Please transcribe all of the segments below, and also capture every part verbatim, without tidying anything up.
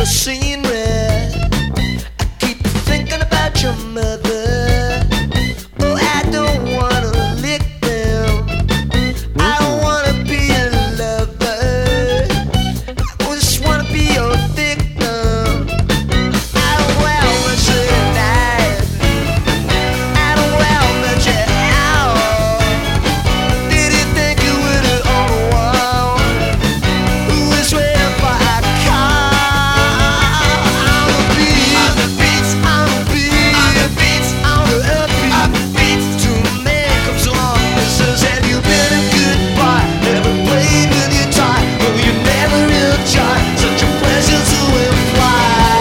scenery. I keep thinking about your mother. Oh, I don't wanna lick them. I don't wanna be a lover. I just wanna be your victim. I don't well much of your life. I don't well much of out. Did you think you would have on the wall? Who is waiting for a car? On the beat, on the beats, on the beat, on the beats, on the upbeat, on the beats. Two men comes along and says, have you been a good boy? Never played with your toy. Oh, you never real joy. Such a pleasure to imply.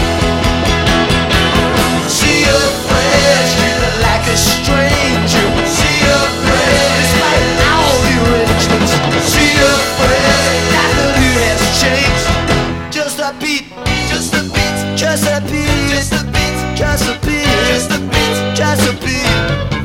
See your friends, treated like a stranger. See your friends, despite all the arrangements. See your friends, nothing has changed. Just a beat, just a beat, just a beat, just a beat, just a beat, just a beat, just a beat.